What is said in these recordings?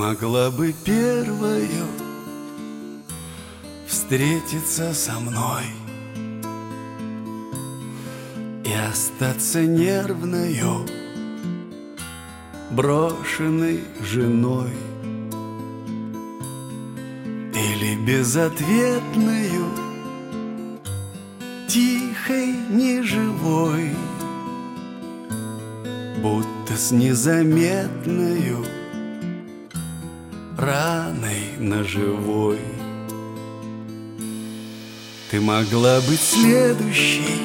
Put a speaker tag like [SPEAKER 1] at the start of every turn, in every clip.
[SPEAKER 1] могла бы первою встретиться со мной и остаться нервною, брошенной женой, или безответною, тихой, неживой, будто с незаметною раной ножевой. Ты могла быть следующей,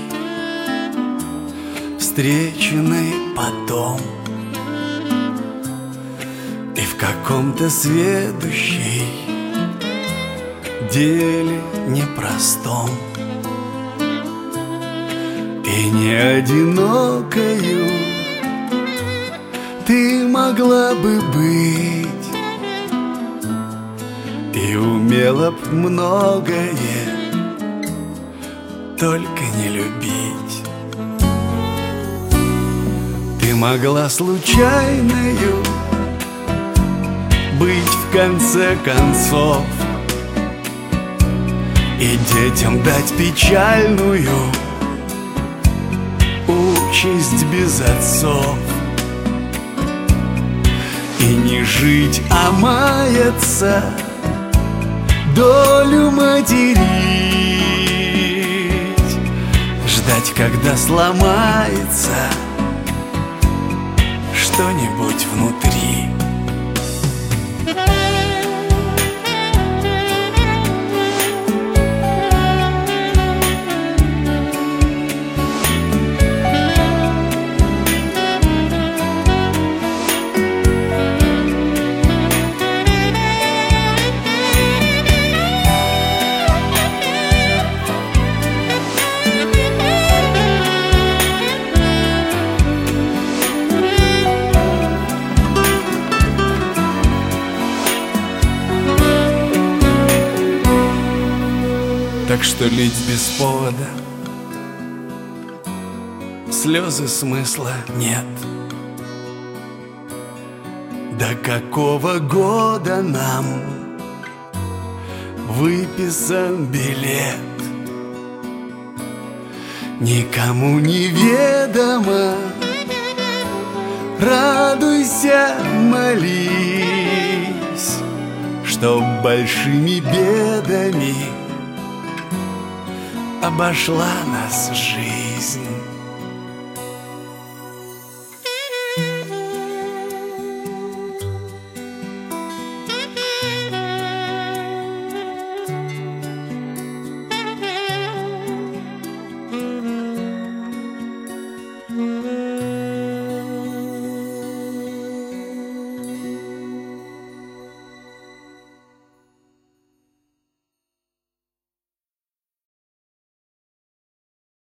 [SPEAKER 1] встреченной потом, и в каком-то следующей деле непростом, и не одинокою ты могла бы быть, и умела б многое, только не любить. Ты могла случайною быть в конце концов, и детям дать печальную участь без отцов, и не жить, а маяться, долю материть, ждать, когда сломается что-нибудь внутри. Так что лить без повода слезы смысла нет. До какого года нам выписан билет? Никому неведомо, радуйся, молись, чтоб большими бедами обошла нас жизнь.